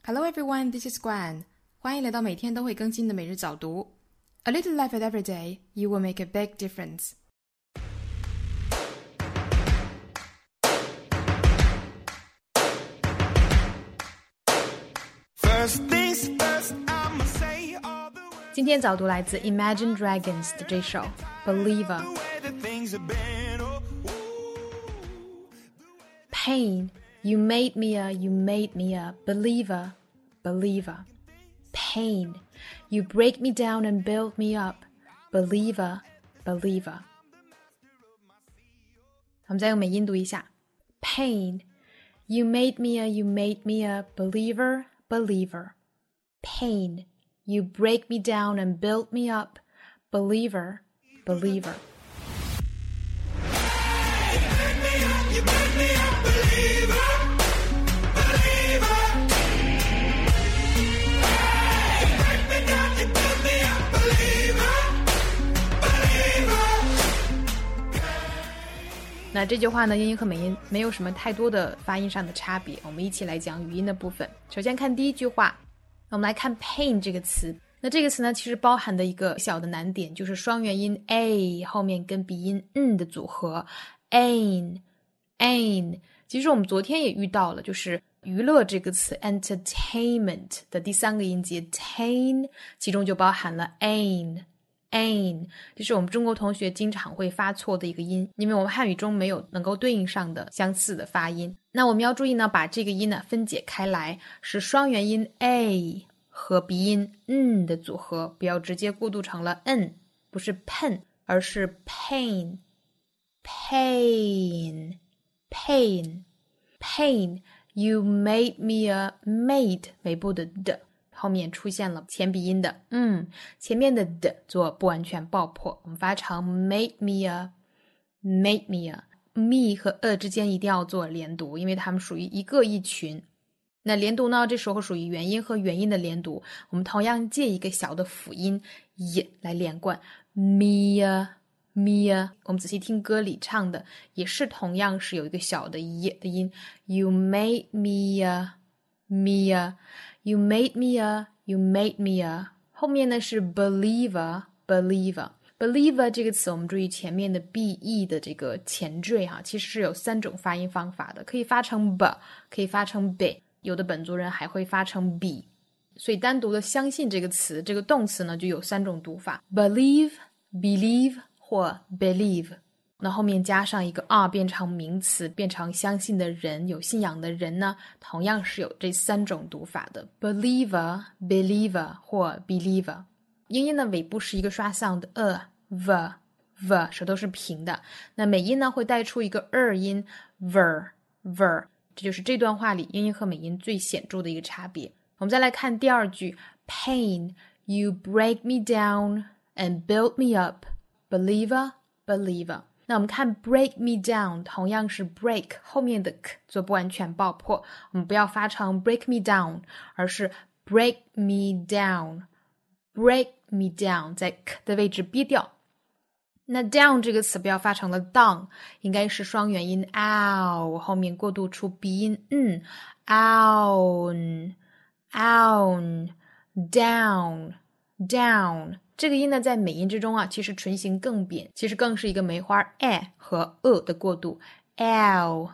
Hello everyone, this is Guan. 欢迎来到每天都会更新的每日早读。A little effort every day, you will make a big difference. First things first, I'ma say all the words. 今天早读来自 Imagine Dragons 的这首 Believer。 The way that things have been, oh, Pain, you made me a believer, believer. Pain, you break me down and build me up, believer, believer. 我们再用美音读一下 Pain, you made me a believer, believer. Pain, you break me down and build me up, believer, believer. you make me a believer, believer. Hey, break me down, you build me a believer, believer. 那这句话呢，英音和美音没有什么太多的发音上的差别，我们一起来讲语音的部分。首先看第一句话，我们来看 pain 这个词。那这个词呢，其实包含的一个小的难点，就是双元音 a 后面跟鼻音的组合 ain。其实我们昨天也遇到了，就是娱乐这个词 entertainment 的第三个音节 tain， 其中就包含了 ain， 这是我们中国同学经常会发错的一个音，因为我们汉语中没有能够对应上的相似的发音。那我们要注意呢，把这个音呢分解开来，是双元音 a 和鼻音的组合，不要直接过渡成了不是 pen 而是 pain， you made me a made 尾部的的后面出现了前鼻音的前面的的做不完全爆破，我们发成 made me a me 和之间一定要做连读，因为它们属于一个一群。那连读呢，这时候属于元音和元音的连读，我们同样借一个小的辅音来连贯 me， 我们仔细听歌里唱的也是同样是有一个小的的音 you made me a you made me a 后面呢是 believer 这个词我们注意前面的 be 的这个前缀其实是有三种发音方法的，可以发成 b， 可以发成 b， 有的本族人还会发成 b， 所以单独的相信这个词，这个动词呢就有三种读法 believe 或 believe， 那后面加上一个变成名词，变成相信的人，有信仰的人呢，同样是有这三种读法的 believer 或 believer。 英音的尾部是一个刷 sound v， 舌头是平的，那美音呢会带出一个音 ver， 这就是这段话里英音和美音最显著的一个差别。我们再来看第二句 Pain, you break me down and build me up, believer。 那我们看 break me down 同样是 break 后面的 k 做不完全爆破，我们不要发成 break me down， 而是 break me down 在 k 的位置憋掉。那 down 这个词不要发成了 down， 应该是双元音 ow 后面过渡出鼻音own down。这个音呢，在美音之中其实唇形更扁，其实更是一个梅花和的过渡 down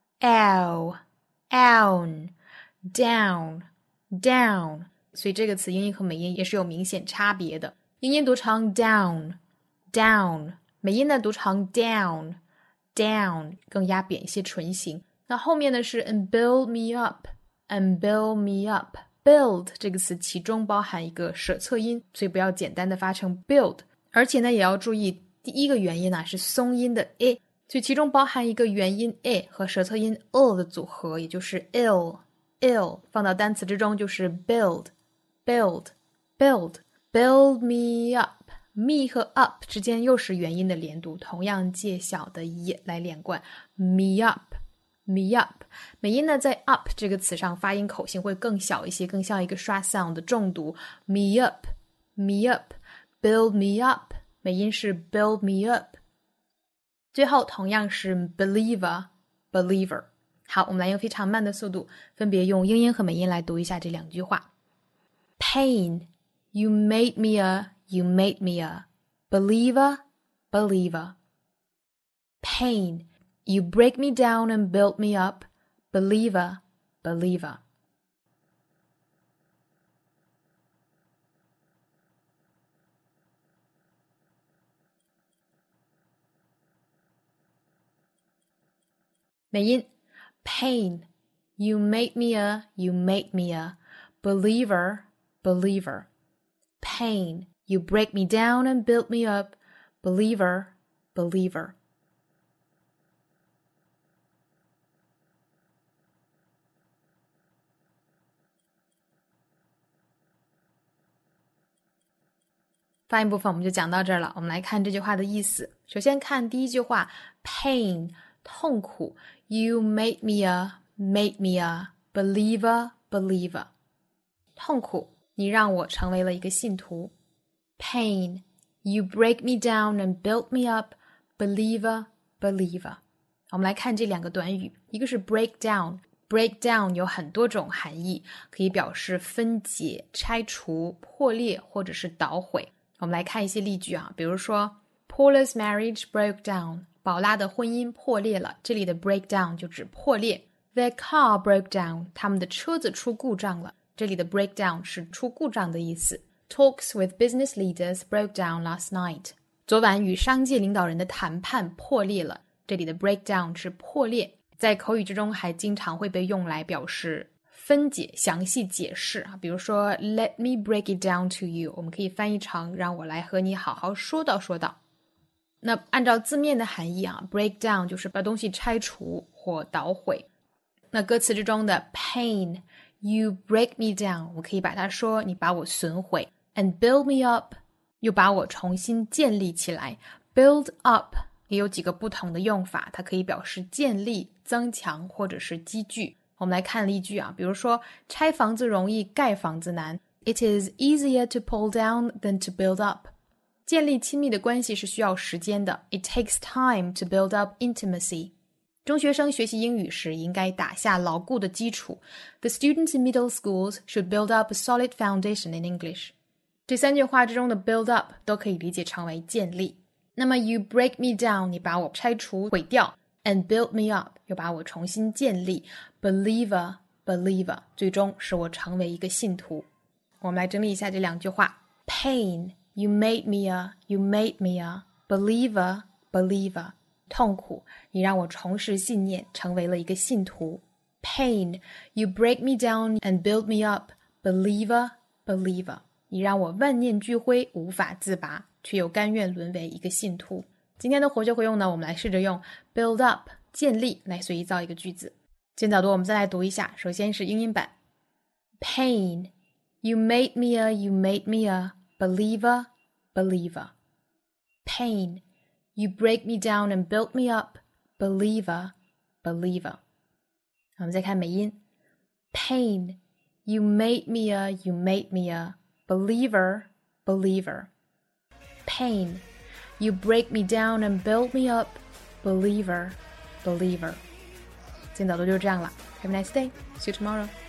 down， 所以这个词英音和美音也是有明显差别的。英音读成 down， 美音呢读成 down， 更压扁一些唇形。那后面呢是 and build me up。build 这个词其中包含一个舌侧音，所以不要简单的发成 build， 而且呢也要注意第一个元音是松音的 所以其中包含一个元音 和舌侧音 的组合，也就是 ill 放到单词之中就是 build me up， me 和 up 之间又是元音的连读，同样借小的来连贯 me up。美音呢在 up 这个词上发音口型会更小一些，更像一个刷 sound 的重读 me up build me up， 美音是 build me up。 最后同样是 believer 好，我们来用非常慢的速度，分别用英音和美音来读一下这2句话。Pain, you made me a believer. Pain, you break me down and build me up, believer. 美音 Pain, you made me a believer. Pain, you break me down and build me up, believer. 发音部分我们就讲到这儿了，我们来看这句话的意思。首先看第一句话 Pain, 痛苦 You made me a believer. 痛苦，你让我成为了一个信徒。Pain, you break me down and build me up, believer. 我们来看这2个短语，一个是 break down 有很多种含义，可以表示分解、拆除、破裂或者是捣毁。我们来看一些例句啊，比如说 Paula's marriage broke down， 宝拉的婚姻破裂了，这里的 break down 就指破裂。Their car broke down， 他们的车子出故障了，这里的 break down 是出故障的意思。Talks with business leaders broke down last night， 昨晚与商界领导人的谈判破裂了，这里的 break down 是破裂。在口语之中还经常会被用来表示分解、详细解释啊，比如说 Let me break it down to you， 我们可以翻译成让我来和你好好说道。那按照字面的含义啊 break down 就是把东西拆除或捣毁。那歌词之中的 Pain, you break me down， 我可以把它说你把我损毁， and build me up， 又把我重新建立起来。 Build up 也有几个不同的用法，它可以表示建立、增强或者是积聚。我们来看例句啊，比如说拆房子容易，盖房子难。 It is easier to pull down than to build up。 建立亲密的关系是需要时间的。 It takes time to build up intimacy。 中学生学习英语时应该打下牢固的基础。 The students in middle schools should build up a solid foundation in English。 这3句话之中的 build up 都可以理解成为建立。那么 you break me down， 你把我拆除毁掉， and build me up， 又把我重新建立。 believer 最终使我成为一个信徒。我们来整理一下这2句话。 Pain, you made me a believer。 痛苦，你让我重拾信念，成为了一个信徒。 Pain, you break me down and build me up, believer。 你让我万念俱灰，无法自拔，却又甘愿沦为一个信徒。今天的活学活用呢，我们来试着用 build up 建立来随意造一个句子。今天早读我们再来读一下，首先是英音版。 Pain, you made me a believer. Pain, you break me down and build me up, believer. 我们再看美音。 Pain, you made me a believer. Pain, you break me down and build me up, believer. 今天早读就是这样了。Have a nice day. See you tomorrow.